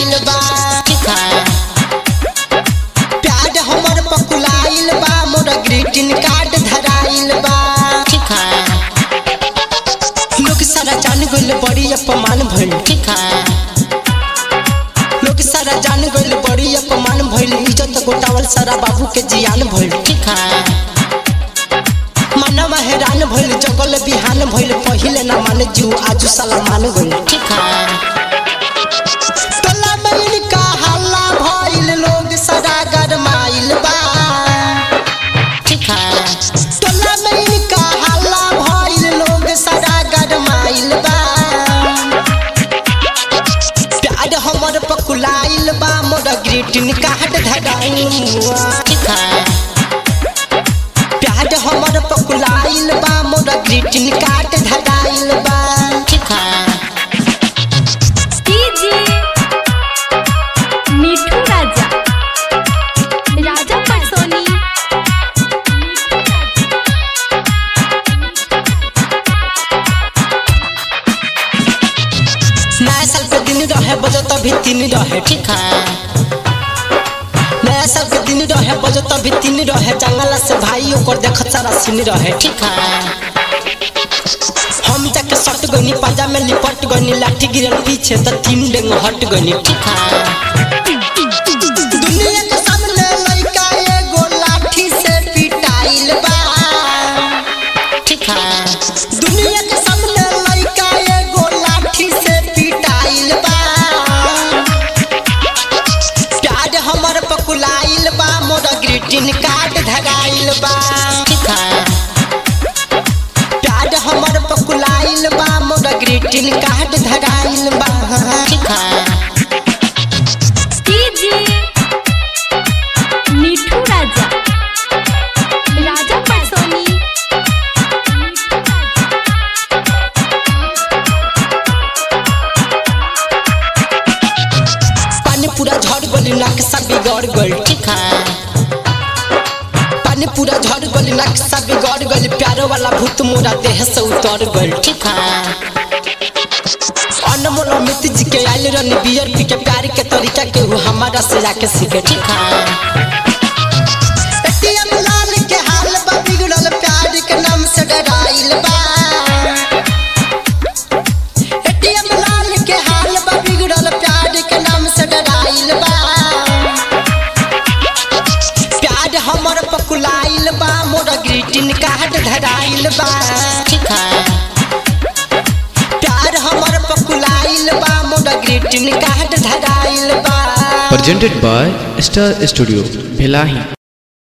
धराइल बा ठीक है। प्यार हमर पकुलाइल बा मोर ग्रीटिंग कार्ड धराइल बा ठीक है। लोग सारा जान गइल बड़ी अपमान भइल ठीक है। लोग सारा जान गइल बड़ी अपमान भइल इज्जत गोटावल सारा बाबू के जियान भइल ठीक है। मनवा हैरान भइल जगल बिहान भइल पहिले ना माने जू आजू साला मान गइल ठीक है। तला में का हल्ला भइल लोग सारा गरमाइल बा ठीक है। तला में का हल्ला भइल लोग सारा गरमाइल बा। प्यार हमर पकुलाइल बा मोर ग्रीटिंग कार्ड धराइल ठीक है। प्यार हमर पकुलाइल बा मोर ग्रीटिंग कार्ड धराइल बा ठीक है। मिठू राजा राजा परसोनी नया साल के दिन रहे बजो तभी तीन रहे ठीक है। नया साल के दिन रहे बजो तभी तीन रहे जंगला से भाई ओकर देख सारा सीन रहे ठीक है। हम जाके सट गनी पाजा में लिपट गनी लाठी गिरल पीछे तो तीन डेंग हट गनी ठीक है। दुनिया के सामने लइका एगो लाठी से पिटाइल बा ठीक है। दुनिया के सामने लइका एगो लाठी से पिटाइल बा। प्यार हमर पकुलाइल बा मोर ग्रीटिंग कार्ड धराइल बा ठीक है। प्यार हमर पकुलाइल बा मोर ग्रीटिंग कार्ड धराइल बा ठीक है। मिठू राजा राजा परसोनी पानी पूरा झड़ गली नक्शा बिगड़ गल ठीक है। पानी पूरा झड़ गली नक्शा बिगड़ गल प्यारो वाला भूत मोरा देह से उतर गल ठीक है। अनमोल अमित जी के आइल रनी बियर पी के प्यार के तरीका के वो हमारा से जाके सीखे ठीक है। एटीएम लाल के हाल बा बिगड़ल प्यार के नाम से डराइल बा। एटीएम लाल के हाल बा बिगड़ल प्यार के नाम से डराइल बा। प्यार हमर पकुलाइल बा मोर ग्रीटिंग कार्ड धराइल बा ठीक है। प्यार हमर पकुलाइल बा मोर ग्रीटिंग कार्ड धराइल बा। Presented by Star Studio, Bhelahi।